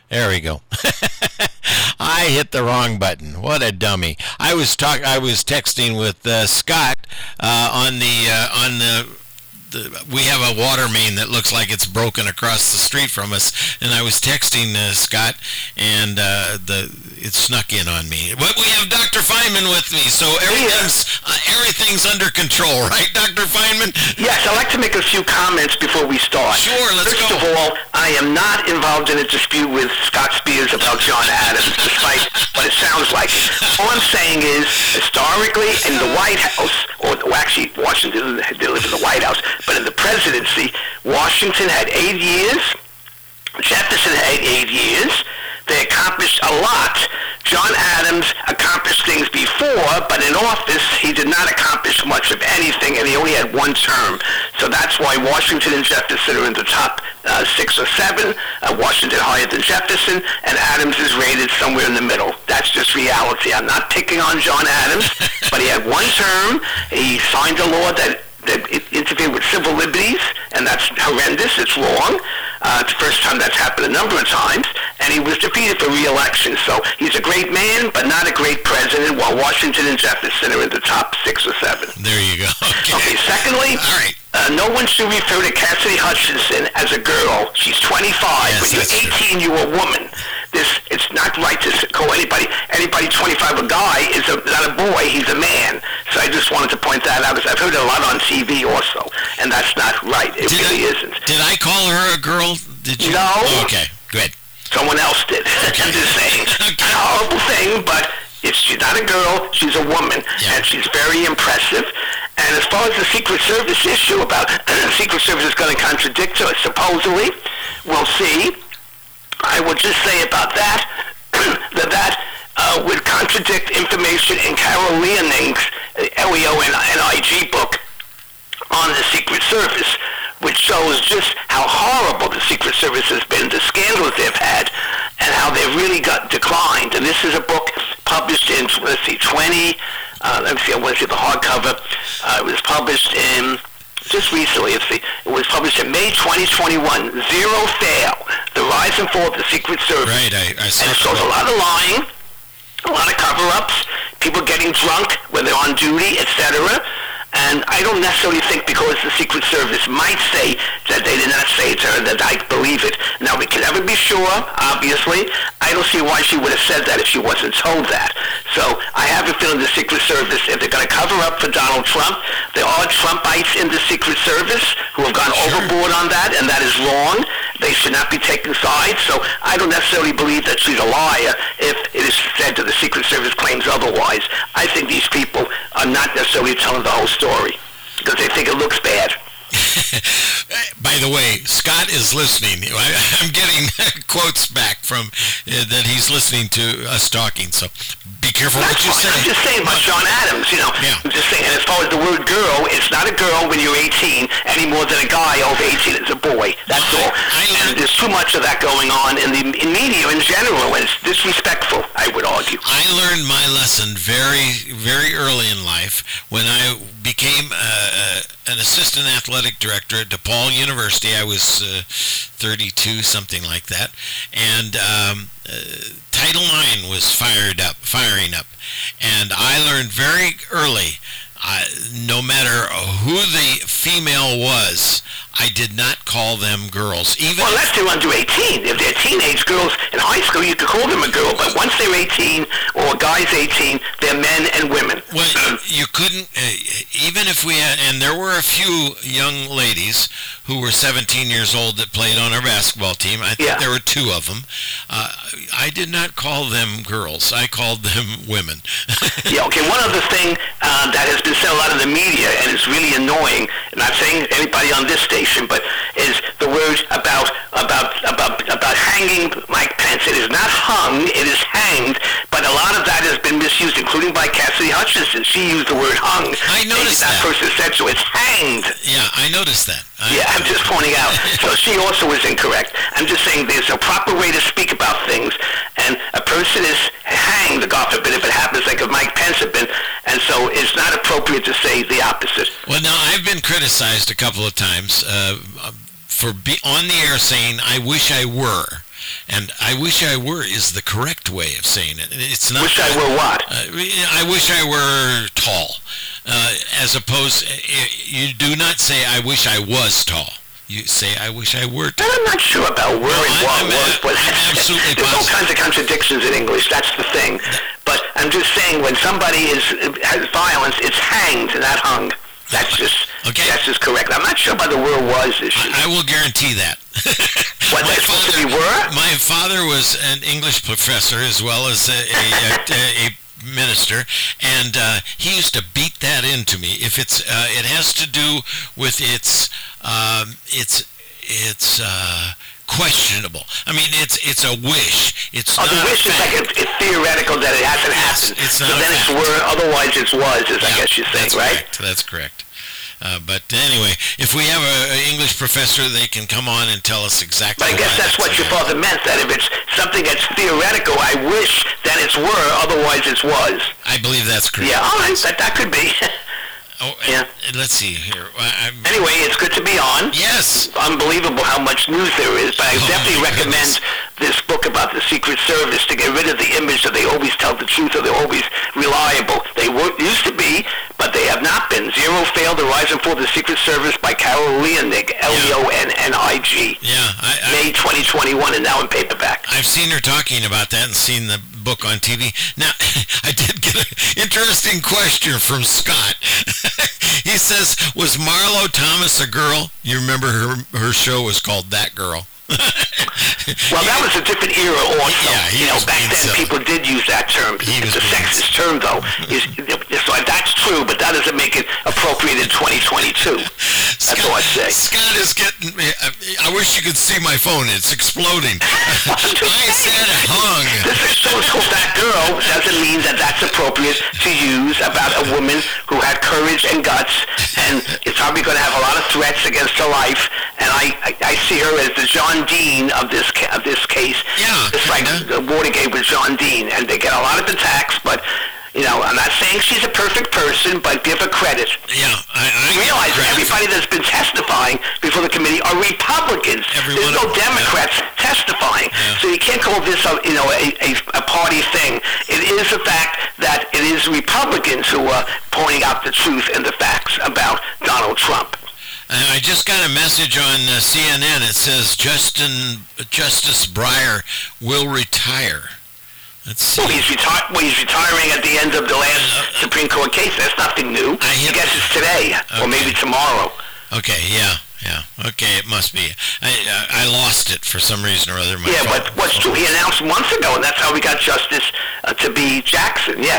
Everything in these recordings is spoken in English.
There we go. I hit the wrong button. What a dummy! I was texting with Scott on the. We have a water main that looks like it's broken across the street from us, and I was texting Scott, and it snuck in on me. But we have Dr. Feynman with me, so everything's under control, right, Dr. Feynman? Yes, I'd like to make a few comments before we start. Sure, let's go. First of all, I am not involved in a dispute with Scott Spears about John Adams, despite what it sounds like. All I'm saying is, historically, in the White House, or actually, Washington didn't live in the White House, but in the presidency, Washington had 8 years, Jefferson had 8 years. They accomplished a lot. John Adams accomplished things before, but in office, he did not accomplish much of anything, and he only had one term. So that's why Washington and Jefferson are in the top 6 or 7. Washington higher than Jefferson, and Adams is rated somewhere in the middle. That's just reality. I'm not picking on John Adams, but he had one term. He signed a law that interfered with civil liberties, and that's horrendous. It's wrong. It's the first time that's happened a number of times, and he was defeated for re-election. So he's a great man, but not a great president, while Washington and Jefferson are in the top 6 or 7. There you go. Okay, secondly, all right. No one should refer to Cassidy Hutchinson as a girl. She's 25. Yes, when you're 18, you're a woman. It's not right to call anybody 25 a guy. Is not a boy. He's a man. So I just wanted to point that out, because I've heard it a lot on TV also, and that's not right. It really isn't. Did I call her a girl? Did you? No. Oh, okay, good. Someone else did. I'm just saying. It's a horrible thing, but she's not a girl, she's a woman, and she's very impressive. And as far as the Secret Service issue about Secret Service is going to contradict her, supposedly, we'll see. I will just say about that, that would contradict information in Carol Leoning's LEO-NIG book on the Secret Service, which shows just how horrible the Secret Service has been, the scandals they've had, and how they've really got declined. And this is a book published in, let me see, I want to see the hardcover. It was published in, just recently, it was published in May 2021, Zero Fail, The Rise and Fall of the Secret Service. Right, I saw and it shows a lot of lying, a lot of cover-ups, people getting drunk when they're on duty, etc. And I don't necessarily think because the Secret Service might say that they did not say it to her that I believe it. Now, we can never be sure, obviously. I don't see why she would have said that if she wasn't told that. So I have a feeling the Secret Service, if they're going to cover up for Donald Trump, there are Trumpites in the Secret Service who have gone overboard on that, and that is wrong. They should not be taking sides. So I don't necessarily believe that she's a liar if it is said that the Secret Service claims otherwise. I think these people are not necessarily telling the whole story because they think it looks bad. By the way, Scott is listening. I'm getting quotes back from that he's listening to us talking, so be careful what you say. I'm just saying about John Adams, Yeah. I'm just saying, and as far as the word girl, it's not a girl when you're 18 any more than a guy over 18 is a boy. That's all. And there's too much of that going on in media in general, and it's disrespectful, I would argue. I learned my lesson very, very early in life when I became an assistant athletic director at DePaul University. I was 32, something like that, and Title IX was firing up, and I learned very early, no matter who the female was, I did not call them girls. Well, unless they're under 18. If they're teenage girls in high school, you could call them a girl, but once they're 18, or a guy's 18, they're men and women. Well, you couldn't, even if we had, and there were a few young ladies who were 17 years old that played on our basketball team. I think there were 2 of them. I did not call them girls. I called them women. Yeah, okay, one other thing that has been said a lot in the media, and it's really annoying, not saying anybody on this station, but is the word about hanging Mike Pence. It is not hung, it is hanged, but a lot of that has been misused, including by Cassidy Hutchinson. She used the word hung. I noticed that. That person said so. It's hanged. Yeah, I noticed that. I'm just pointing out. So she also is incorrect. I'm just saying there's a proper way to speak about things, and a person is hanged, God forbid, if it happens like if Mike Pence had been, and so it's not appropriate to say the opposite. Well, now, I've been criticized a couple of times for on the air saying, I wish I were. And I wish I were is the correct way of saying it. It's not. Wish I were what? I wish I were tall. As opposed, you do not say I wish I was tall. You say, I wish I were tall. I'm not sure about where and what was, but I'm absolutely there's all kinds of contradictions in English. That's the thing. But I'm just saying, when somebody has violence, it's hanged, not hung. That's just correct. I'm not sure about the were was issue. I will guarantee that. What, they're supposed to be were? My father was an English professor as well as a minister, and he used to beat that into me. If it has to do with its questionable. I mean, it's a wish. It's not the wish is like it's theoretical that it hasn't happened. It's not. So then it's were, otherwise it's was. I guess you're saying, right? That's correct. But anyway, if we have an English professor, they can come on and tell us exactly. But I guess that's what your father meant, that if it's something that's theoretical, I wish that it's were, otherwise it's was. I believe that's correct. Yeah, all right, that could be. Oh, yeah. Let's see here. Anyway, it's good to be on. Yes. It's unbelievable how much news there is, but I definitely recommend this book about the Secret Service to get rid of the image that they always tell the truth or they're always reliable. They used to be, but they have not been. Zero Failed, The Rise and Fall of the Secret Service by Carol Leonnig, Leonnig. Yeah. May 2021, and now in paperback. I've seen her talking about that and seen the book on TV. Now, I did get an interesting question from Scott. He says, was Marlo Thomas a girl? You remember her show was called That Girl. Well, that was a different era also. Yeah, back then people did use that term. It's a sexist term, though. So that's true, but that doesn't make it appropriate in 2022. That's all I'd say. Scott is getting me. I wish you could see my phone. It's exploding. I said hung. This show is called That Girl doesn't mean that that's appropriate to use about a woman who had courage and guts, and is probably going to have a lot of threats against her life. And I see her as the John Dean of this case. Yeah. It's like Watergate with John Dean, and they get a lot of attacks, but. I'm not saying she's a perfect person, but give her credit. Yeah, I realize everybody that's been testifying before the committee are Republicans. There's no Democrats testifying. Yeah. So you can't call this a party thing. It is a fact that it is Republicans who are pointing out the truth and the facts about Donald Trump. I just got a message on CNN. It says Justice Breyer will retire. Well, he's retiring at the end of the last Supreme Court case. That's nothing new. I guess it's today, or maybe tomorrow. Okay, yeah. Okay, it must be. I lost it for some reason or other. But what's true? He announced months ago, and that's how we got Justice to be Jackson. Yes.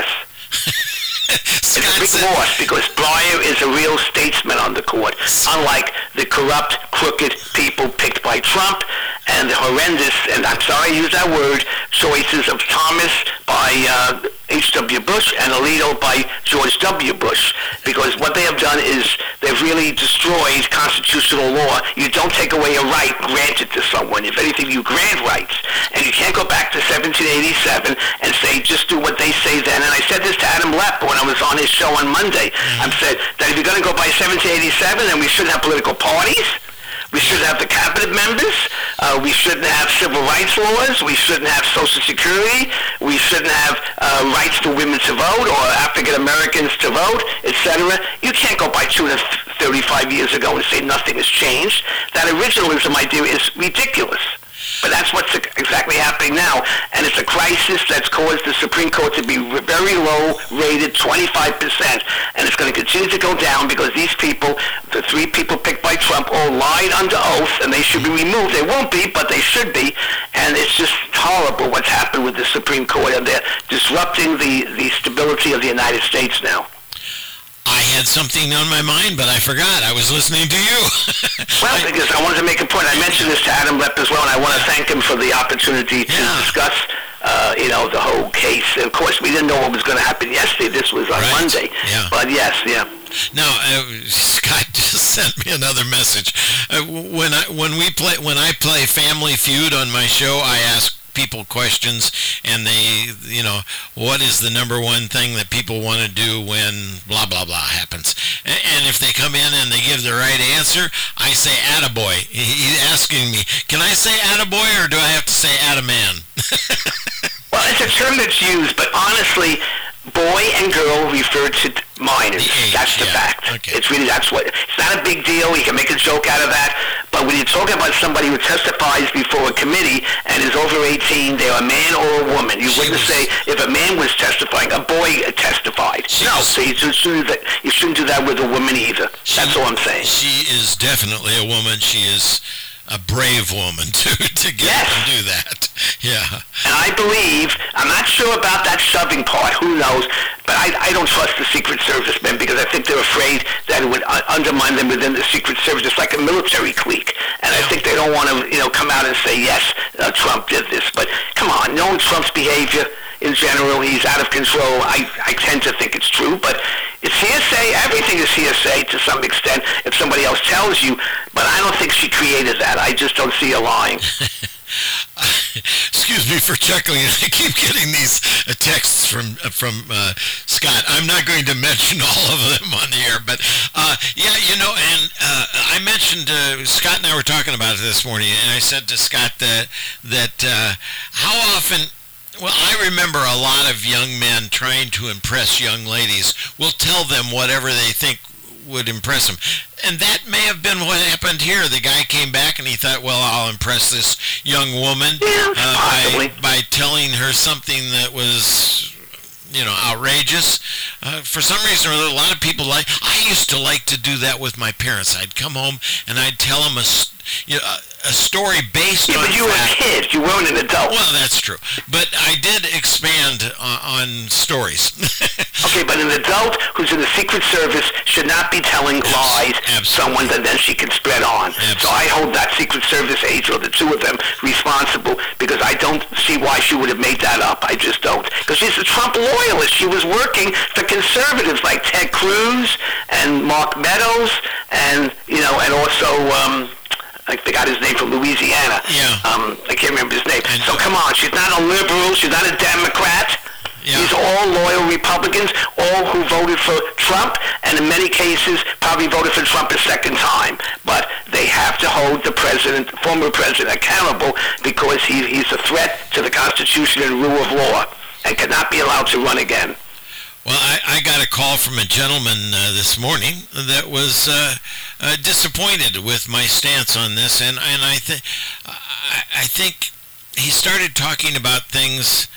It's a big loss because Breyer is a real statesman on the court, unlike the corrupt, crooked people picked by Trump and the horrendous, and I'm sorry to use that word, choices of Thomas by H.W. Bush and Alito by George W. Bush. Because what they have done is they've really destroyed constitutional law. You don't take away a right granted to someone. If anything, you grant rights. And you can't go back to 1787 and say, just do what they say then. And I said this to Adam Lepp when I was on his show on Monday. I said that if you're going to go by 1787, then we shouldn't have political parties. We shouldn't have the cabinet members. We shouldn't have civil rights laws. We shouldn't have Social Security. We shouldn't have rights for women to vote or African Americans to vote, etc. You can't go by 235 years ago and say nothing has changed. That originalism idea is ridiculous. But that's what's exactly happening now. And it's a crisis that's caused the Supreme Court to be very low rated, 25%. And it's going to continue to go down because these people, the three people picked by Trump, all lied under oath, and they should be removed. They won't be, but they should be. And it's just horrible what's happened with the Supreme Court. And they're disrupting the stability of the United States now. I had something on my mind, but I forgot. I was listening to you. Well, because I wanted to make a point. I mentioned this to Adam Lepp as well, and I want to thank him for the opportunity to discuss, the whole case. And of course, we didn't know what was going to happen yesterday. This was on Monday. Yeah. But yes, yeah. Now, Scott just sent me another message. When I play Family Feud on my show, I ask people questions, and they, what is the number one thing that people want to do when blah, blah, blah happens? And if they come in and they give the right answer, I say attaboy. He's asking me, can I say attaboy or do I have to say add a man. Well, it's a term that's used, but honestly, boy and girl refer to minors. That's the fact. Okay. It's really, it's not a big deal. You can make a joke out of that. But when you're talking about somebody who testifies before a committee and is over 18, they're a man or a woman. You wouldn't say if a man was testifying, a boy testified. No, so you shouldn't do that with a woman either. That's all I'm saying. She is definitely a woman. She is a brave woman to get up and do that. Yeah. And I believe, I'm not sure about that shoving part, who knows, but I don't trust the Secret Service men because I think they're afraid that it would undermine them within the Secret Service, just like a military clique. And I think they don't want to, come out and say, yes, Trump did this. But come on, knowing Trump's behavior in general, he's out of control. I tend to think it's true, but it's hearsay. Everything is hearsay to some extent if somebody else tells you, but I don't think she created that. I just don't see her lying. Excuse me for chuckling. I keep getting these texts from Scott. I'm not going to mention all of them on the air, but and I mentioned Scott and I were talking about it this morning, and I said to Scott that how often. Well, I remember a lot of young men trying to impress young ladies will tell them whatever they think would impress them. And that may have been what happened here. The guy came back and he thought, well, I'll impress this young woman by telling her something that was, outrageous. For some reason or other, a lot of people I used to like to do that with my parents. I'd come home and I'd tell them a story based on. But you were a kid. You weren't an adult. Well, that's true. But I did expand on stories. Okay, but an adult who's in the Secret Service should not be telling lies to someone that then she can spread on. Absolutely. So I hold that Secret Service agent, or the two of them, responsible because I don't see why she would have made that up. I just don't. Because she's a Trump loyalist. She was working for conservatives like Ted Cruz and Mark Meadows and also I forgot his name, from Louisiana. Yeah. I can't remember his name. So come on, she's not a liberal. She's not a Democrat. Yeah. These are all loyal Republicans, all who voted for Trump, and in many cases probably voted for Trump a second time. But they have to hold the former president, accountable because he's a threat to the Constitution and rule of law and cannot be allowed to run again. Well, I got a call from a gentleman this morning that was disappointed with my stance on this, and I think he started talking about things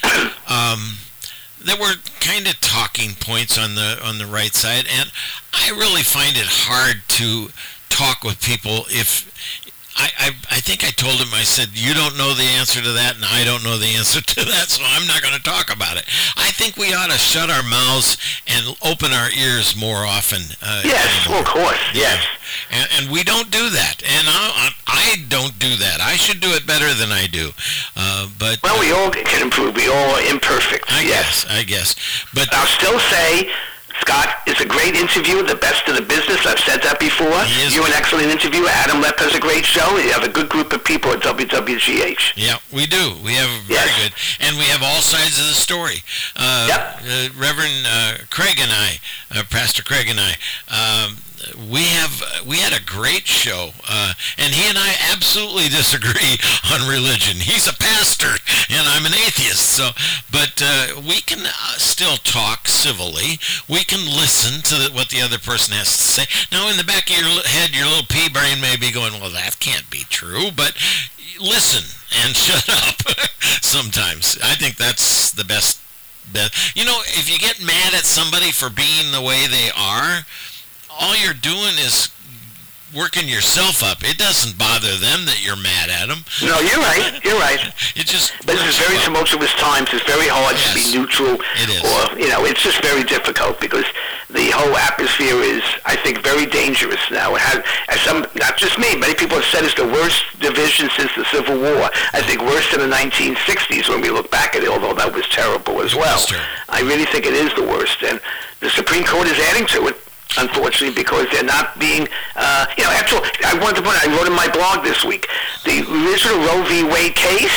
that were kind of talking points on the right side, and I really find it hard to talk with people if. I think I told him, I said, you don't know the answer to that, and I don't know the answer to that, so I'm not going to talk about it. I think we ought to shut our mouths and open our ears more often. Yes, of course, yes. And we don't do that, and I don't do that. I should do it better than I do. Well, we all can improve. We all are imperfect. I guess. But I'll still say, Scott is a great interviewer, the best in the business. I've said that before. You're an excellent interviewer. Adam Lepp has a great show. You have a good group of people at WWGH. Yeah, we do. We have very good. And we have all sides of the story. Reverend Craig and I, Pastor Craig and I, we had a great show, and he and I absolutely disagree on religion. He's a pastor, and I'm an atheist. But we can still talk civilly. We can listen to what the other person has to say. Now, in the back of your head, your little pea brain may be going, "Well, that can't be true." But listen and shut up. Sometimes I think that's the best. If you get mad at somebody for being the way they are, all you're doing is working yourself up. It doesn't bother them that you're mad at them. No, you're right. But this is very tumultuous times. It's very hard to be neutral. It is. Or, it's just very difficult because the whole atmosphere is, I think, very dangerous now. It has, not just me, many people have said it's the worst division since the Civil War. I think worse than the 1960s when we look back at it, although that was terrible as well. I really think it is the worst. And the Supreme Court is adding to it, unfortunately, because they're not being, after all, I wanted to point out, I wrote in my blog this week, the original Roe v. Wade case,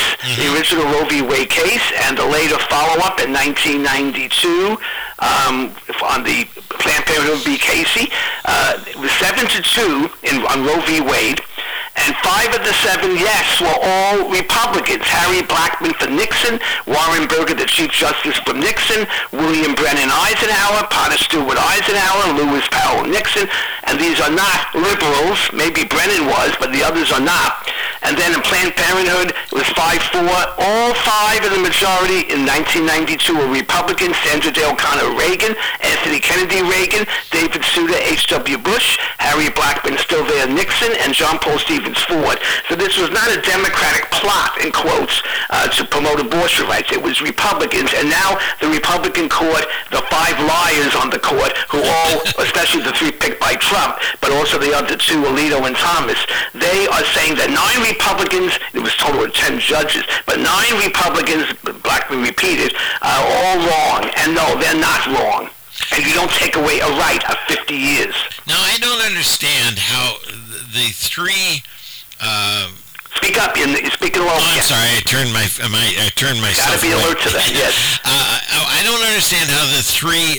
and the later follow-up in 1992 on the Planned Parenthood v. Casey, it was 7-2 on Roe v. Wade, And 5 of the 7 yes were all Republicans. Harry Blackmun for Nixon, Warren Burger, the Chief Justice from Nixon, William Brennan Eisenhower, Potter Stewart Eisenhower, Lewis Powell Nixon. And these are not liberals. Maybe Brennan was, but the others are not. And then in Planned Parenthood, it was 5-4. All 5 of the majority in 1992 were Republicans. Sandra Day O'Connor Reagan, Anthony Kennedy Reagan, David Souter H.W. Bush, Harry Blackmun still there Nixon, and John Paul Stevens Ford. So this was not a Democratic plot, in quotes, to promote abortion rights. It was Republicans. And now the Republican court, the 5 liars on the court, who all, especially the 3 picked by Trump, but also the other 2, Alito and Thomas, they are saying that 9 Republicans, it was total of 10 judges, but 9 Republicans, Blackmun repeated, are all wrong. And no, they're not wrong. And you don't take away a right of 50 years. Now, I don't understand how the 3... Speak up. You're speaking low. I'm sorry. I turned myself. Gotta be alert to that. Yes. I don't understand how the 3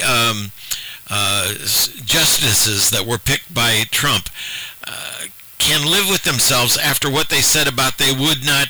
justices that were picked by Trump can live with themselves after what they said about they would not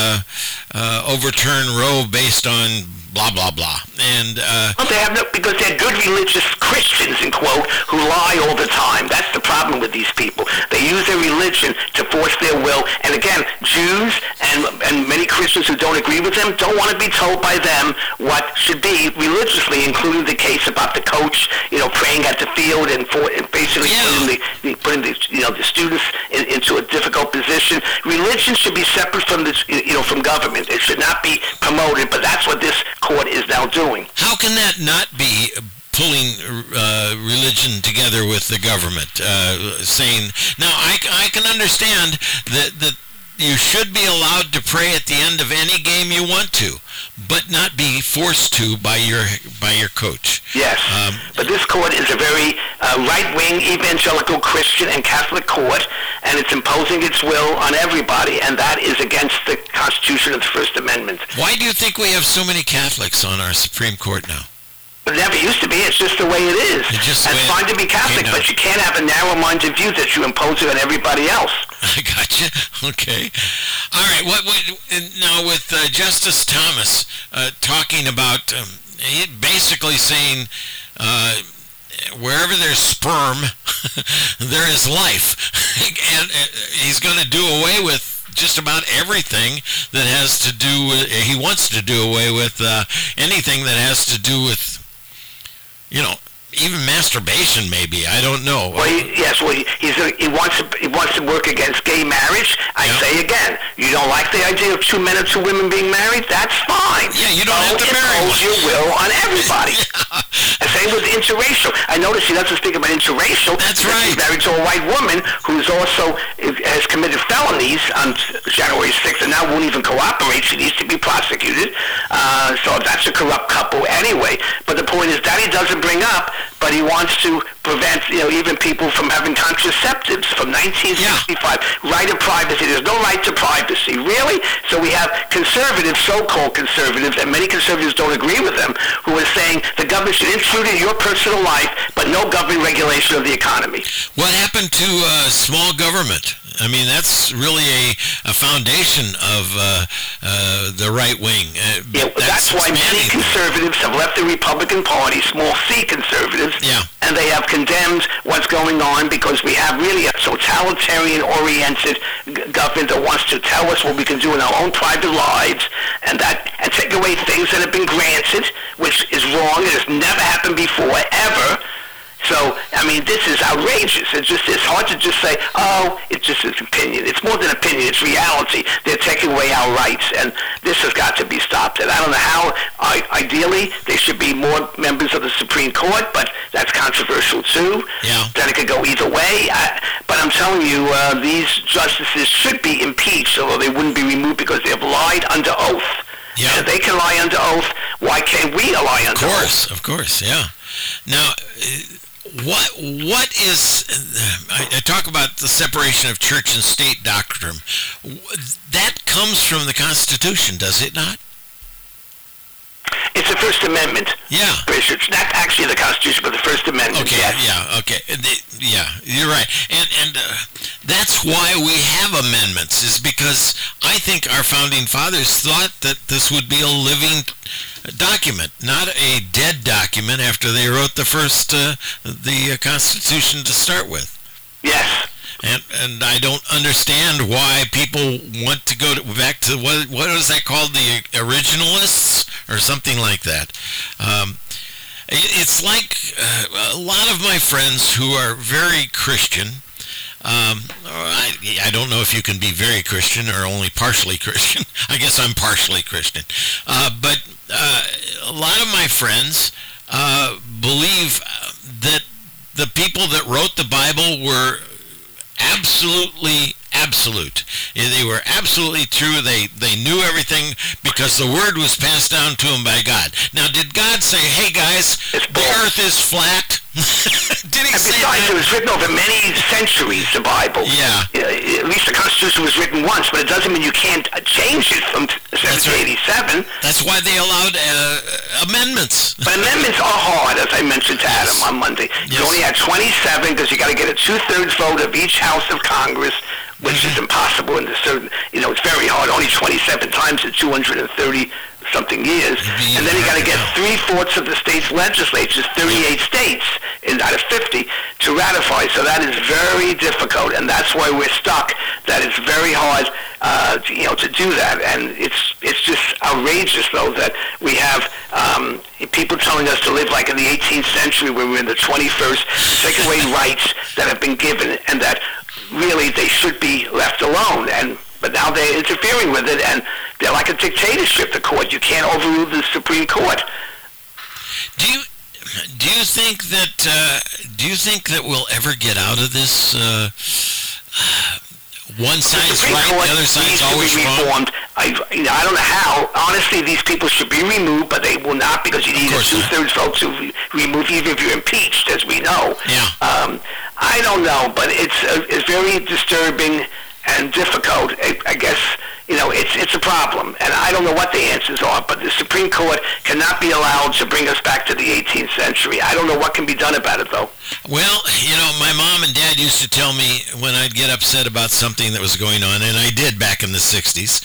overturn Roe based on blah blah blah. And well, they have no, because they're good religious Christians, in quote, who lie all the time. That's the problem with these people. They use their religion to force their will. And again, Jews and many Christians who don't agree with them don't want to be told by them what should be religiously, including the case about the coach, praying at the field and basically putting the students into a difficult position. Religion should be separate from from government. It should not be promoted. But that's what this court is now doing. How can that not be pulling religion together with the government? Saying now, I can understand that you should be allowed to pray at the end of any game you want to, but not be forced to by your coach. Yes, but this court is a very right-wing, evangelical, Christian, and Catholic court, and it's imposing its will on everybody, and that is against the Constitution and the First Amendment. Why do you think we have so many Catholics on our Supreme Court now? It never used to be. It's just the way it is. It's fine to be Catholic, but you can't have a narrow-minded view that you impose it on everybody else. I gotcha. Okay. All right. What now with Justice Thomas talking about basically saying wherever there's sperm, there is life, and he's going to do away with just about everything that has to do with, he wants to do away with anything that has to do with, even masturbation, maybe. I don't know. Well, he wants to work against gay marriage. I say again, you don't like the idea of 2 men or 2 women being married? That's fine. Yeah, you don't have to impose your will on everybody. And same with interracial. I notice he doesn't speak about interracial. That's right. He's married to a white woman who's also has committed felonies on January 6th and now won't even cooperate. She needs to be prosecuted. So that's a corrupt couple anyway. But the point is that he doesn't bring up, but he wants to prevent, even people from having contraceptives from 1965. Right of privacy. There's no right to privacy. Really? So we have conservatives, so-called conservatives, and many conservatives don't agree with them, who are saying the government should intrude in your personal life, but no government regulation of the economy. What happened to small government? I mean, that's really a foundation of the right wing. That's why many conservatives have left the Republican Party, small c conservatives, and they have condemned what's going on because we have really a totalitarian-oriented government that wants to tell us what we can do in our own private lives and take away things that have been granted, which is wrong. It has never happened before, ever. So, I mean, this is outrageous. It's hard to just say, it's just an opinion. It's more than opinion. It's reality. They're taking away our rights, and this has got to be stopped. And I don't know how, ideally, there should be more members of the Supreme Court, but that's controversial, too. Yeah. Then it could go either way. But I'm telling you, these justices should be impeached, although they wouldn't be removed because they have lied under oath. Yeah. And if they can lie under oath, why can't we lie under oath? Of course, yeah. Now, what is, I talk about the separation of church and state doctrine. That comes from the Constitution, does it not? It's a First Amendment. Yeah. It's not actually the Constitution, but the First Amendment. Okay, yes. yeah, okay. Yeah, you're right. And that's why we have amendments, is because I think our founding fathers thought that this would be a living document, not a dead document after they wrote the first, the Constitution to start with. Yes. And I don't understand why people want to go back to, what was that called, the originalists or something like that. It's like a lot of my friends who are very Christian. I don't know if you can be very Christian or only partially Christian. I guess I'm partially Christian. But a lot of my friends believe that the people that wrote the Bible were absolutely absolute. They were absolutely true. They knew everything because the word was passed down to them by God. Now, did God say, hey guys, the earth is flat? Did he say that? It was written over many centuries, the Bible. Yeah. At least the Constitution was written once, but it doesn't mean you can't change it from 1787. That's why they allowed amendments. But amendments are hard, as I mentioned to Adam on Monday. You only had 27 because you got to get a 2/3 vote of each House of Congress, which is impossible in the certain, it's very hard, only 27 times in 230-something years. And then you got to get 3/4 of the state's legislatures, 38 states out of 50, to ratify. So that is very difficult, and that's why we're stuck. That it's very hard, to do that. And it's just outrageous, though, that we have people telling us to live like in the 18th century when we're in the 21st, take away rights that have been given, and that really they should be left alone. But now they're interfering with it, and they're like a dictatorship, the court. You can't overrule the Supreme Court. Do you think that we'll ever get out of this? One side's right, the other side's always wrong. I don't know how. Honestly, these people should be removed, but they will not, because you need a 2/3 vote to remove, even if you're impeached, as we know. Yeah. I don't know, but it's very disturbing and difficult. I guess, it's a problem. And I don't know what the answers are, but the Supreme Court cannot be allowed to bring us back to the 18th century. I don't know what can be done about it, though. Well, my mom and dad used to tell me when I'd get upset about something that was going on, and I did back in the 60s,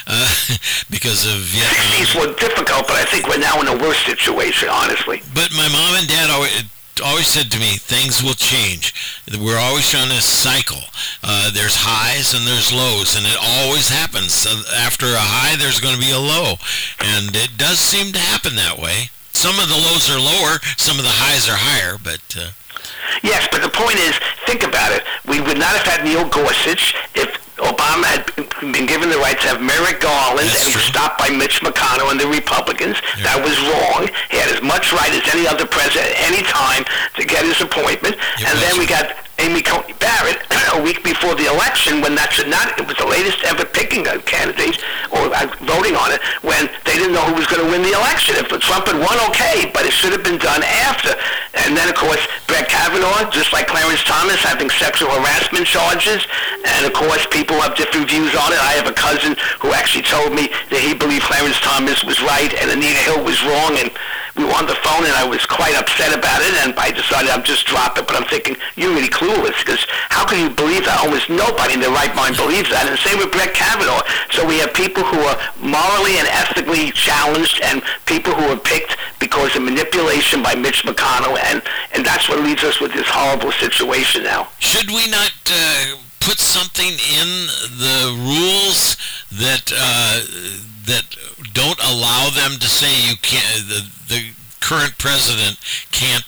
because of Vietnam. The 60s were difficult, but I think we're now in a worse situation, honestly. But my mom and dad always said to me, things will change. We're always on a cycle. There's highs and there's lows, and it always happens. After a high, there's going to be a low, and it does seem to happen that way. Some of the lows are lower, some of the highs are higher, but... Yes, but the point is, think about it. We would not have had Neil Gorsuch if Obama had been given the right to have Merrick Garland, and he was stopped by Mitch McConnell and the Republicans. Yeah. That was wrong. He had as much right as any other president at any time to get his appointment. And then we got Amy Coney Barrett a week before the election, when it was the latest ever picking a candidate or voting on it, when they didn't know who was going to win the election. If Trump had won, okay, but it should have been done after. And then, of course, Brett Kavanaugh, just like Clarence Thomas, having sexual harassment charges. And, of course, people have different views on it. I have a cousin who actually told me that he believed Clarence Thomas was right and Anita Hill was wrong. And we were on the phone, and I was quite upset about it. And I decided I'd just drop it. But I'm thinking, you're really clueless, because how can you believe that? Almost nobody in their right mind believes that. And same with Brett Kavanaugh. So we have people who are morally and ethically challenged, and people who are picked because of manipulation by Mitch McConnell, and that's what leaves us with this horrible situation now. Should we not put something in the rules that don't allow them to say you can't, the current president can't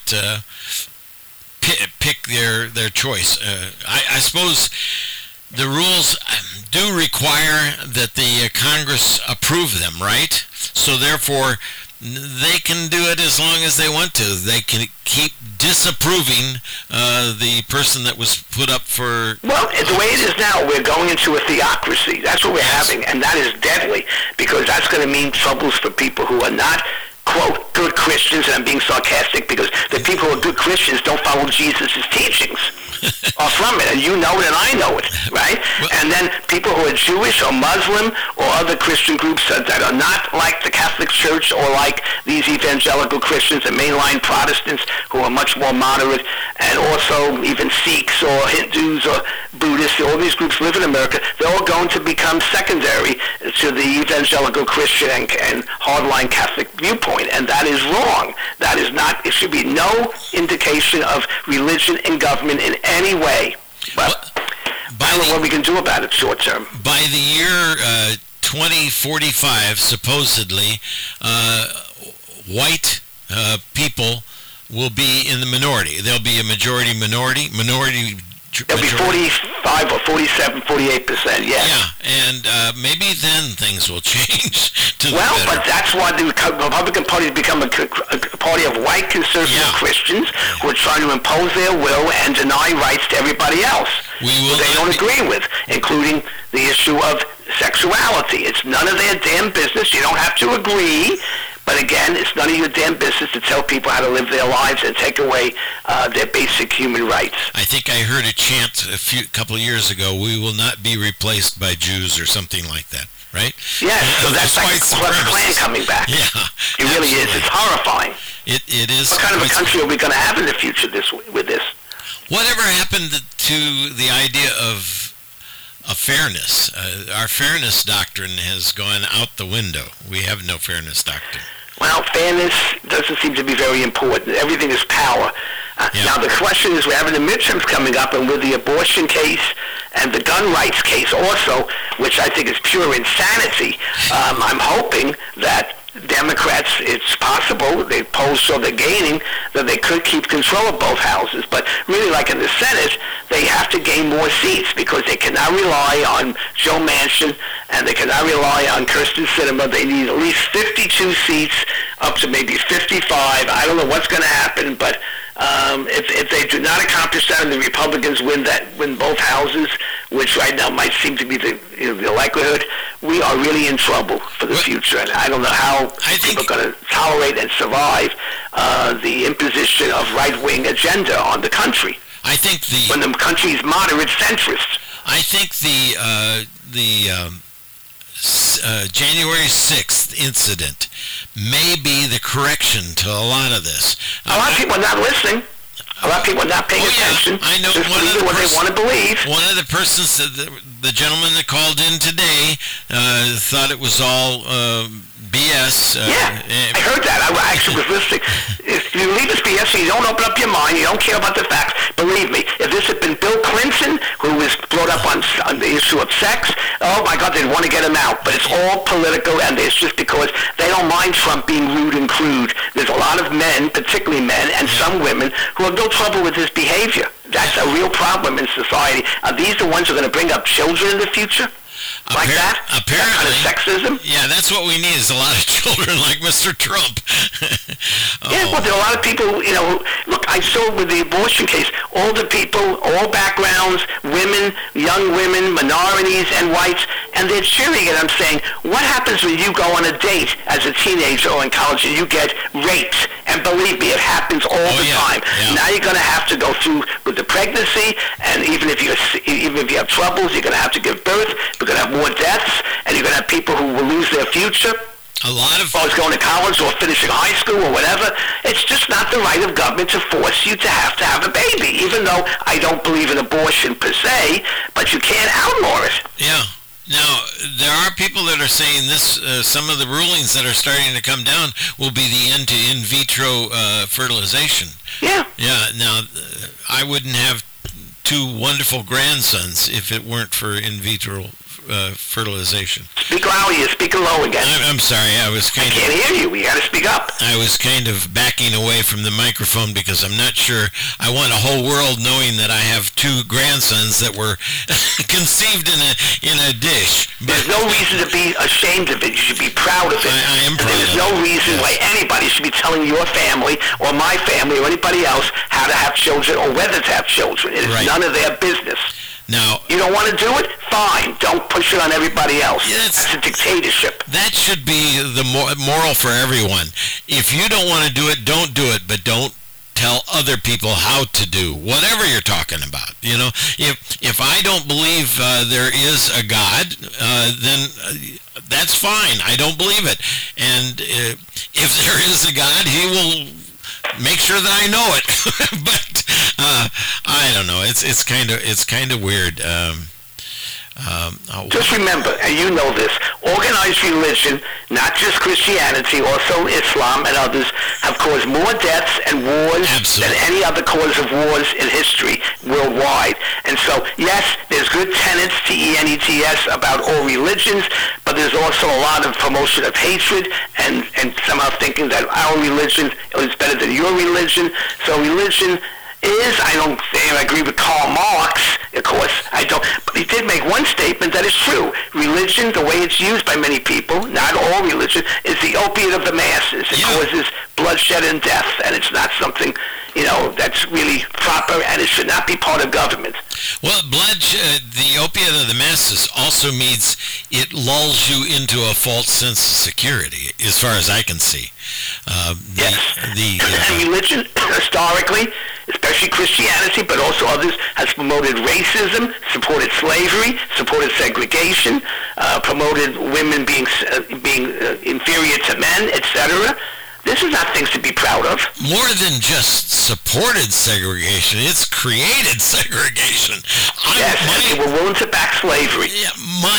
pick their choice? I suppose the rules do require that the Congress approve them, right? So therefore, they can do it as long as they want to. They can keep disapproving the person that was put up for... Well, the way it is now, we're going into a theocracy. That's what we're having, and that is deadly, because that's going to mean troubles for people who are not, quote, good Christians, and I'm being sarcastic because the people who are good Christians don't follow Jesus' teachings. Are from it, and you know it, and I know it, right? And then people who are Jewish or Muslim or other Christian groups that are not like the Catholic Church or like these evangelical Christians and mainline Protestants who are much more moderate, and also even Sikhs or Hindus or Buddhists, all these groups live in America, they're all going to become secondary to the evangelical Christian and hardline Catholic viewpoint, and that is wrong. That is not, it should be no indication of religion in government in any way. But I don't know what we can do about it short term. By the year 2045, supposedly, white people will be in the minority. There'll be a minority. It'll be 45 or 47, 48%, yes. Yeah, and maybe then things will change to the better. But that's why the Republican Party has become a party of white conservative Christians who are trying to impose their will and deny rights to everybody else who they don't agree with, including the issue of sexuality. It's none of their damn business. You don't have to agree. But again, it's none of your damn business to tell people how to live their lives and take away their basic human rights. I think I heard a chant a couple of years ago, we will not be replaced by Jews or something like that, right? Yes, so that's like the Klan coming back. Yeah, it really is. It's horrifying. It is. What kind of a country are we going to have in the future with this? Whatever happened to the idea of fairness? Our fairness doctrine has gone out the window. We have no fairness doctrine. Well, fairness doesn't seem to be very important. Everything is power. Now, the question is, we're having the midterms coming up, and with the abortion case and the gun rights case also, which I think is pure insanity, I'm hoping that Democrats, it's possible, the polls show they're gaining, that they could keep control of both houses. But really, like in the Senate, they have to gain more seats because they cannot rely on Joe Manchin and they cannot rely on Kyrsten Sinema. They need at least 52 seats, up to maybe 55. I don't know what's going to happen, but if they do not accomplish that and the Republicans win both houses, which right now might seem to be the likelihood, we are really in trouble for the future. And I don't know how people are going to tolerate and survive the imposition of right-wing agenda on the country. I think when the country is moderate centrist. I think the January 6th incident may be the correction to a lot of this. A lot of people are not listening. A lot of people are not paying attention. I know just believe what they want to believe. One of the persons, the gentleman that called in today, thought it was all BS. I heard that. I actually was listening. If you leave this BS and you don't open up your mind, you don't care about the facts, believe me, if this had been Bill Clinton, who was brought up on the issue of sex, oh my God, they'd want to get him out. But it's all political, and it's just because they don't mind Trump being rude and crude. There's a lot of men, particularly men, and some women, who have no trouble with his behavior. That's a real problem in society. Are these the ones who are going to bring up children in the future? Like that? Apparently. That kind of sexism? Yeah, that's what we need is a lot of children like Mr. Trump. Yeah, well, there are a lot of people, look, I saw with the abortion case, older people, all backgrounds, women, young women, minorities, and whites, and they're cheering it. I'm saying, what happens when you go on a date as a teenager or in college and you get raped? And believe me, it happens all the time. Yeah. Now you're going to have to go through with the pregnancy, and even if you have troubles, you're going to have to give birth. You're going to have more deaths, and you're going to have people who will lose their future. A lot of folks going to college or finishing high school or whatever. It's just not the right of government to force you to have a baby, even though I don't believe in abortion per se, but you can't outlaw it. Yeah. Now, there are people that are saying this, some of the rulings that are starting to come down will be the end to in vitro fertilization. Yeah. Yeah. Now, I wouldn't have two wonderful grandsons if it weren't for in vitro fertilization. Speak louder. You're speaking low again. I'm sorry. I can't hear you. You got to speak up. I was kind of backing away from the microphone because I'm not sure. I want a whole world knowing that I have two grandsons that were conceived in a dish. But there's no reason to be ashamed of it. You should be proud of it. I am proud. There's no reason why anybody should be telling your family or my family or anybody else how to have children or whether to have children. It is none of their business. Now, you don't want to do it? Fine. Don't push it on everybody else. Yeah, that's a dictatorship. That should be the moral for everyone. If you don't want to do it, don't do it, but don't tell other people how to do whatever you're talking about. You know, if I don't believe there is a God, then that's fine. I don't believe it. And if there is a God, he will make sure that I know it. But I don't know. It's kind of weird. Just remember, and you know this, organized religion, not just Christianity, also Islam and others, have caused more deaths and wars than any other cause of wars in history worldwide. And so, yes, there's good tenets, T-E-N-E-T-S, about all religions, but there's also a lot of promotion of hatred and somehow thinking that our religion is better than your religion. So religion is, I don't agree with Karl Marx, of course, I don't, but he did make one statement that is true. Religion, the way it's used by many people, not all religion, is the opiate of the masses. It causes bloodshed and death, and it's not something, that's really proper, and it should not be part of government. Well, the opiate of the masses also means it lulls you into a false sense of security, as far as I can see. Yes. And religion, historically, especially Christianity, but also others, has promoted racism, supported slavery, supported segregation, promoted women being inferior to men, etc. This is not things to be proud of. More than just supported segregation, it's created segregation. They were willing to back slavery. Yeah,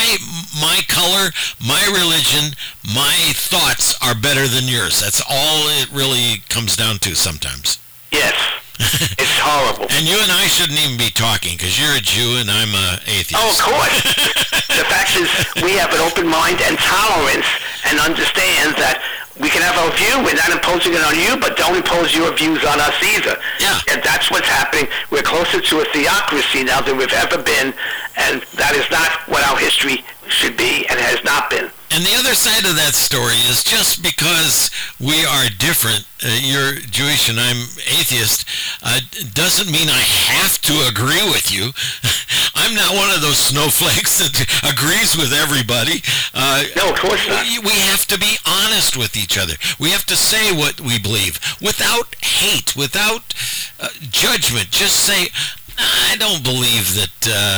my color, my religion, my thoughts are better than yours. That's all it really comes down to sometimes. Yes. It's horrible. And you and I shouldn't even be talking, because you're a Jew and I'm an atheist. Oh, of course. The fact is, we have an open mind and tolerance and understand that we can have our view. We're not imposing it on you, but don't impose your views on us either. Yeah. And that's what's happening. We're closer to a theocracy now than we've ever been, and that is not what our history should be and has not been. And the other side of that story is, just because we are different, you're Jewish and I'm atheist, doesn't mean I have to agree with you. I'm not one of those snowflakes that agrees with everybody. No, of course not. We have to be honest with each other. We have to say what we believe without hate, without judgment. Just say, I don't believe that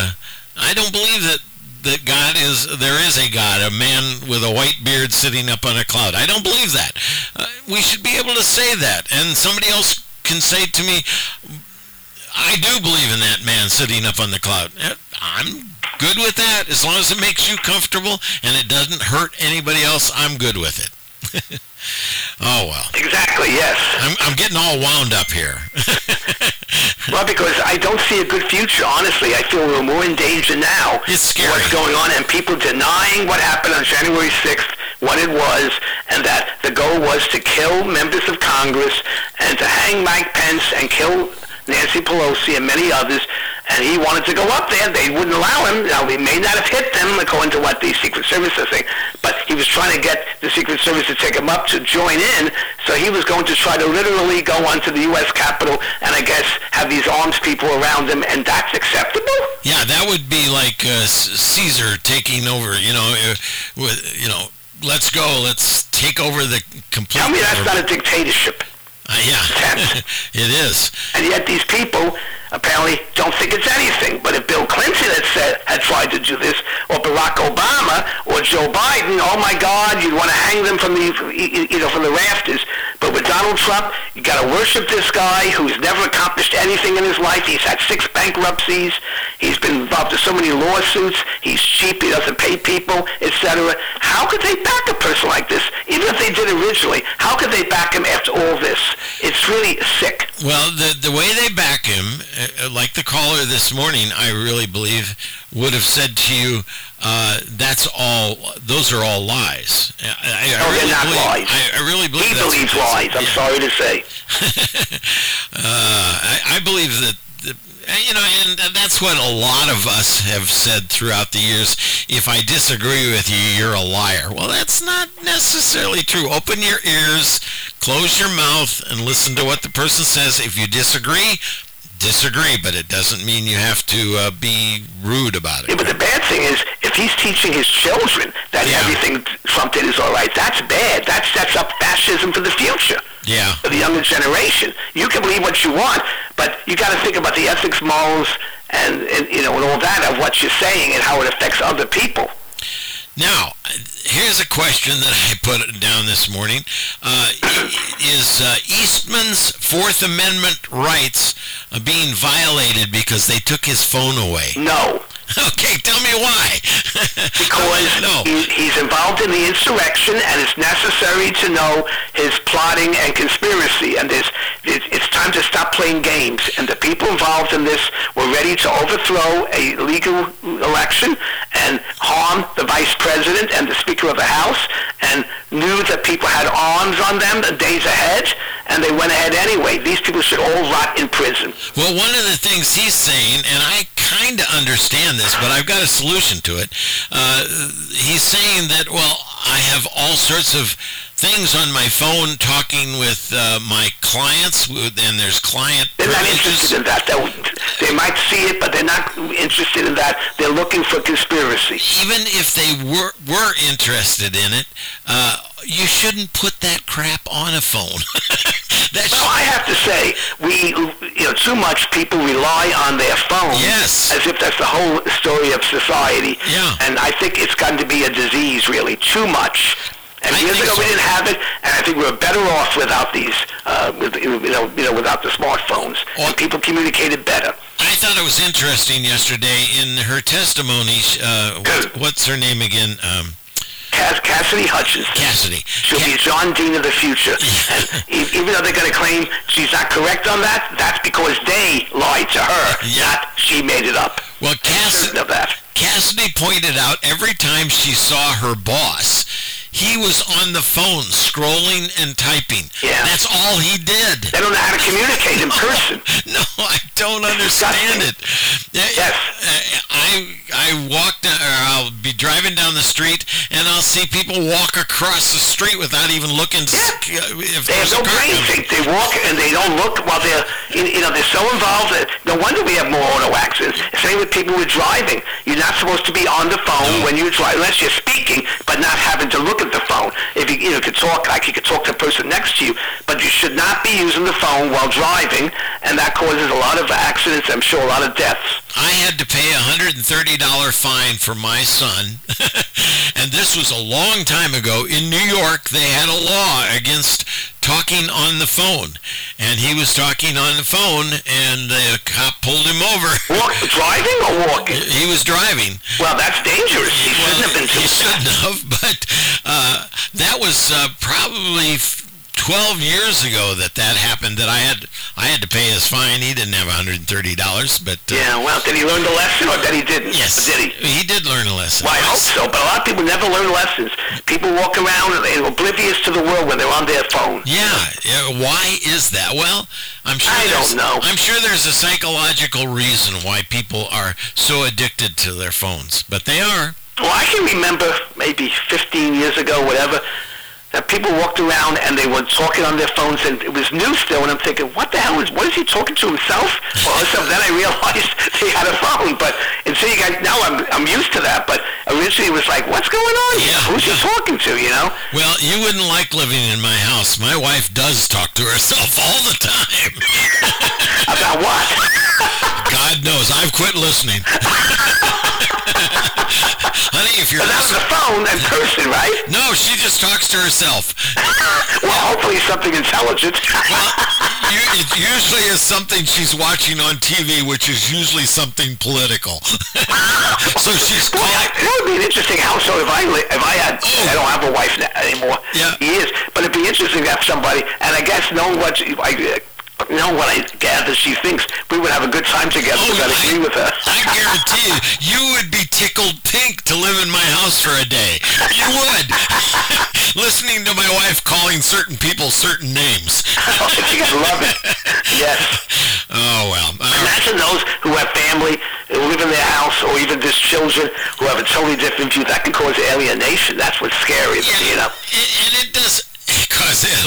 there is a God, a man with a white beard sitting up on a cloud. I don't believe that. We should be able to say that. And somebody else can say to me, I do believe in that man sitting up on the cloud. I'm good with that. As long as it makes you comfortable and it doesn't hurt anybody else, I'm good with it. Oh, well. Exactly, yes. I'm getting all wound up here. Well, because I don't see a good future. Honestly, I feel we're more in danger now. It's scary. What's going on, and people denying what happened on January 6th, what it was, and that the goal was to kill members of Congress and to hang Mike Pence and kill Nancy Pelosi and many others, and he wanted to go up there. They wouldn't allow him. Now, he may not have hit them, according to what the Secret Service is saying, but he was trying to get the Secret Service to take him up to join in, so he was going to try to literally go onto the U.S. Capitol and, I guess, have these armed people around him, and that's acceptable? Yeah, that would be like Caesar taking over, let's go, let's take over the complete... Tell me that's not a dictatorship. Yeah, it is. And yet these people apparently don't think it's anything. But if Bill Clinton had tried to do this, or Barack Obama, or Joe Biden, oh my God, you'd want to hang them from the rafters. But with Donald Trump, you got to worship this guy who's never accomplished anything in his life. He's had 6 bankruptcies. He's been involved in so many lawsuits. He's cheap. He doesn't pay people, etc. How could they back a person like this? Even if they did originally, how could they back him after all this? It's really sick. Well, the way they back him, like the caller this morning, I really believe, would have said to you, those are all lies. They're not lies. I really believe that. He believes lies, I'm sorry to say. I believe that, and that's what a lot of us have said throughout the years. If I disagree with you, you're a liar. Well, that's not necessarily true. Open your ears, close your mouth, and listen to what the person says. If you disagree, disagree, but it doesn't mean you have to be rude about it. Yeah, but the bad thing is, if he's teaching his children that everything Trump did is all right, that's bad. That sets up fascism for the future. Yeah. For the younger generation. You can believe what you want, but you got to think about the ethics, morals, and all that of what you're saying and how it affects other people. Now, here's a question that I put down this morning. Is Eastman's Fourth Amendment rights being violated because they took his phone away? No. Okay, tell me why. Because he's involved in the insurrection, and it's necessary to know his plotting and conspiracy. And it's time to stop playing games. And the people involved in this were ready to overthrow a legal election and harm the vice president and the Speaker of the House, and knew that people had arms on them days ahead, and they went ahead anyway. These people should all rot in prison. Well, one of the things he's saying, and I kind of understand this, but I've got a solution to it. He's saying that, well, I have all sorts of things on my phone talking with my clients, and there's client They're not privileges. interested in that. They might see it, but they're not interested in that. They're looking for conspiracy. Even if they were interested in it, you shouldn't put that crap on a phone. Well, I have to say, too much people rely on their phones as if that's the whole story of society. Yeah. And I think it's gotten to be a disease, really, too much. And years ago we didn't have it, and I think we were better off without these, without the smartphones. And people communicated better. I thought it was interesting yesterday in her testimony. What's her name again? Cassidy Hutchinson. Cassidy. She'll be John Dean of the future. And even though they're going to claim she's not correct on that, that's because they lied to her, not she made it up. Well, Cassidy pointed out every time she saw her boss, he was on the phone scrolling and typing. Yeah. That's all he did. They don't know how to communicate in person. No, I don't understand it. Yes. I'll be driving down the street, and I'll see people walk across the street without even looking to see if they have no brain. They walk and they don't look while they're so involved. No wonder we have more auto accidents. Same with people who are driving. You're not supposed to be on the phone when you drive, unless you're speaking, but not having to look at the phone. If you could talk, like you could talk to the person next to you, but you should not be using the phone while driving, and that causes a lot of accidents, I'm sure a lot of deaths. I had to pay a $130 fine for my son, and this was a long time ago. In New York, they had a law against talking on the phone, and he was talking on the phone, and the cop pulled him over. Driving or walking? He was driving. Well, that's dangerous. He shouldn't have been doing He shouldn't have, but that was probably 12 years ago that happened, that I had to pay his fine. He didn't have $130, but... well, did he learn the lesson, or that he didn't? Yes. Did he? He did learn a lesson. Well, I hope so, but a lot of people never learn lessons. People walk around and they're oblivious to the world when they're on their phone. Yeah. Why is that? Well, I'm sure I'm sure there's a psychological reason why people are so addicted to their phones, but they are. Well, I can remember maybe 15 years ago, whatever, that people walked around and they were talking on their phones, and it was new still, and I'm thinking, what is he talking to himself? Or something. Then I realized he had a phone, but until now I'm used to that, but originally it was like, what's going on here? Who's he talking to, Well, you wouldn't like living in my house. My wife does talk to herself all the time. About what? God knows. I've quit listening. Honey, if you're not the phone in person, right? No, she just talks to herself. Well, hopefully something intelligent. Well, it usually is something she's watching on TV, which is usually something political. So she's calling. That would be an interesting household if I had. I don't have a wife anymore. Yeah. Years, but it'd be interesting to have somebody. And I guess knowing what I gather she thinks, we would have a good time together. I agree with her. I guarantee you would be tickled pink to live in my house for a day. You would. Listening to my wife calling certain people certain names. You love it. Yes. Oh, well. Imagine those who have family, who live in their house, or even just children who have a totally different view. That can cause alienation. That's what's scary. And it does cause alienation.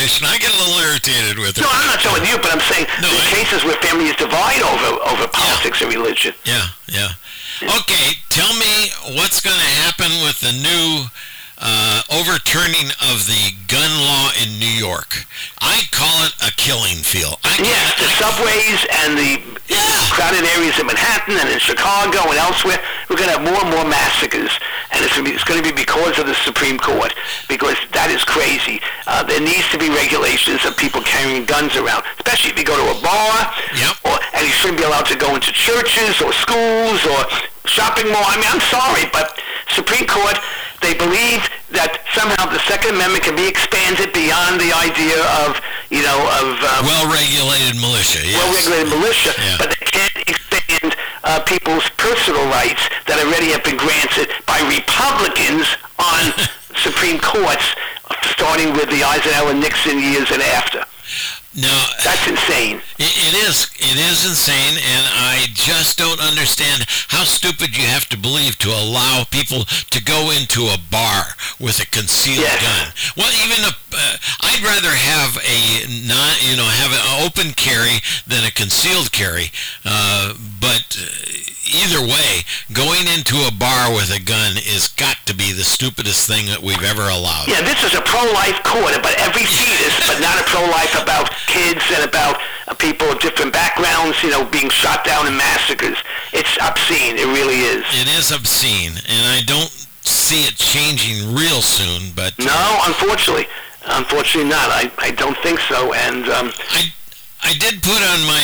abortion. I get a little irritated with it. No, I'm not telling you, but I'm saying there's cases where families divide over politics and religion. Yeah. Okay, tell me what's going to happen with the new overturning of the gun law in New York. I call it a killing field. Yes, the subways and the crowded areas of Manhattan and in Chicago and elsewhere, we're going to have more and more massacres. And it's going to be because of the Supreme Court, because that is crazy. There needs to be regulations of people carrying guns around, especially if you go to a bar, and you shouldn't be allowed to go into churches or schools or shopping mall. I mean, I'm sorry, but Supreme Court, they believe that somehow the Second Amendment can be expanded beyond the idea of, well-regulated militia. Yes. Well-regulated militia, but they can't expand people's personal rights that already have been granted by Republicans on Supreme Courts, starting with the Eisenhower Nixon years and after. Now, that's insane. It is insane, and I just don't understand how stupid you have to believe to allow people to go into a bar with a concealed gun. Well, even I'd rather have have an open carry than a concealed carry. But either way, going into a bar with a gun is got to be the stupidest thing that we've ever allowed. Yeah, this is a pro-life court about every fetus, but not a pro-life about kids and about people of different backgrounds, being shot down in massacres. It's obscene. It really is. It is obscene, and I don't see it changing real soon. But no, unfortunately not. I don't think so. And I did put on my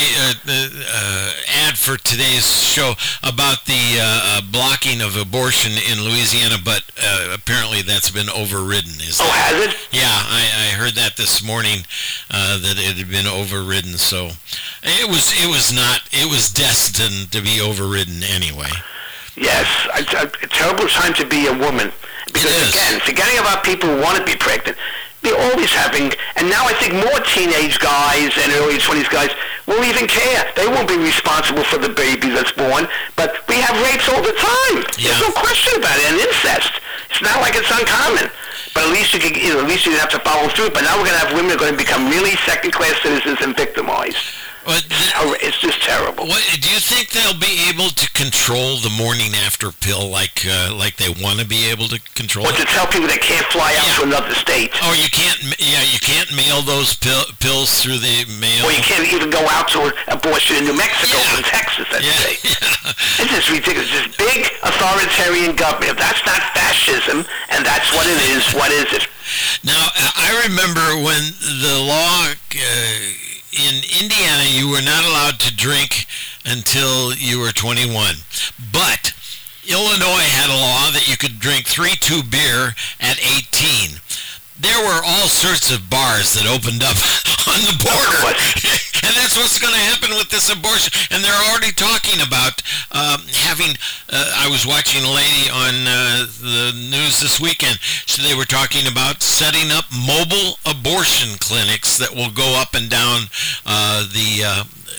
ad for today's show about the blocking of abortion in Louisiana, but apparently that's been overridden. Has it? Yeah, I heard that this morning, that it had been overridden. So it was destined to be overridden anyway. Yes, it's a terrible time to be a woman. Because again, forgetting about people who want to be pregnant, they're always having, and now I think more teenage guys and early 20s guys won't even care. They won't be responsible for the baby that's born, but we have rapes all the time. Yeah. There's no question about it, and incest. It's not like it's uncommon. But at least you didn't have to follow through. But now we're going to have women who are going to become really second-class citizens and victimized. It's just terrible. Do you think they'll be able to control the morning after pill like they want to be able to control it? Or to tell people they can't fly out to another state. Oh, you can't mail those pills through the mail. Or you can't even go out to an abortion in New Mexico or Texas, let's say. It's just ridiculous. This big authoritarian government. If that's not fascism, and that's what it is, what is it? Now, I remember when the law... in Indiana, you were not allowed to drink until you were 21. But Illinois had a law that you could drink 3-2 beer at 18. There were all sorts of bars that opened up on the border. And that's what's going to happen with this abortion. And they're already talking about having... I was watching a lady on the news this weekend. So they were talking about setting up mobile abortion clinics that will go up and down the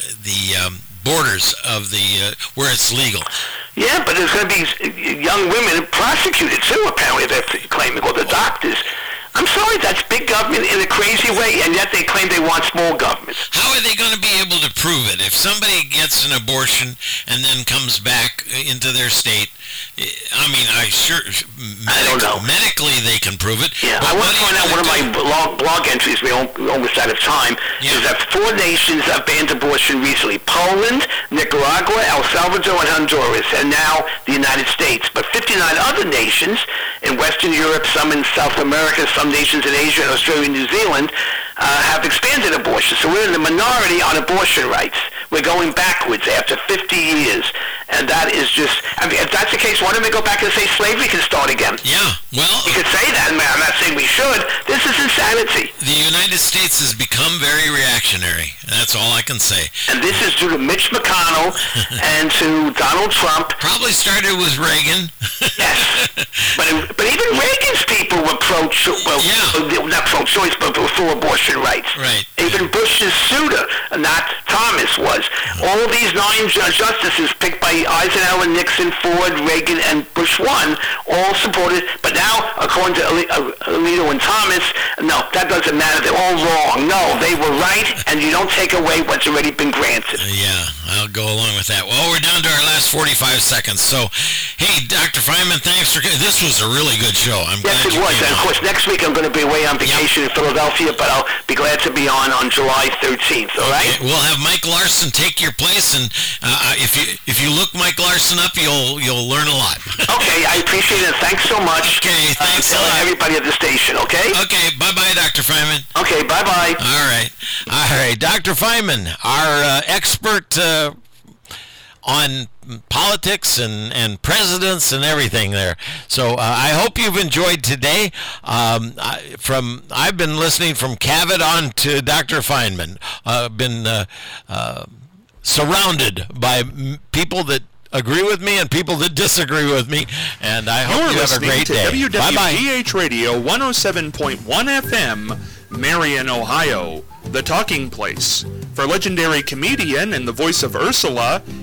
borders of the where it's legal. Yeah, but there's going to be young women prosecuted too, apparently, they're claiming, or the doctors. I'm sorry, that's big government in a crazy way, and yet they claim they want small government. How are they going to be able to prove it? If somebody gets an abortion and then comes back into their state, I mean, I don't know. Medically they can prove it. Yeah, I want to point out one of my blog entries, we're almost out of time, is that 4 nations have banned abortion recently. Poland, Nicaragua, El Salvador, and Honduras, and now the United States. But 59 other nations in Western Europe, some in South America, some nations in Asia and Australia and New Zealand have expanded abortion. So we're in the minority on abortion rights. We're going backwards after 50 years. And that is just, I mean, if that's the case, why don't we go back and say slavery can start again? Yeah, well... You could say that, man. I'm not saying we should. This is insanity. The United States has become very reactionary. That's all I can say. And this is due to Mitch McConnell and to Donald Trump. Probably started with Reagan. Yes. But even Reagan's people were not pro-choice, but were for abortion rights. Right. Even Bush's suitor, not Thomas, was. All these 9 justices picked by way, Eisenhower, Nixon, Ford, Reagan, and Bush 1 all supported. But now, according to Alito and Thomas, no, that doesn't matter. They're all wrong. No, they were right, and you don't take away what's already been granted. Yeah, I'll go along with that. Well, we're down to our last 45 seconds. So, hey, Dr. Feynman, thanks for... This was a really good show. I'm glad you came on. And, of course, next week I'm going to be away on vacation in Philadelphia, but I'll be glad to be on July 13th, all right? Okay. We'll have Mike Larson take your place, and if you look Mike Larson up, you'll learn a lot. Okay, I appreciate it. Thanks so much. Okay, thanks a lot. Everybody at the station, okay? Okay, bye-bye, Dr. Feynman. Okay, bye-bye. All right, Dr. Feynman, our expert on politics and presidents and everything there. So I hope you've enjoyed today. I've been listening from Cavett on to Dr. Feynman. I've been surrounded by people that agree with me and people that disagree with me, and I hope you have a great day. WWGH Radio 107.1 FM, Marion, Ohio, the talking place. For legendary comedian and the voice of Ursula,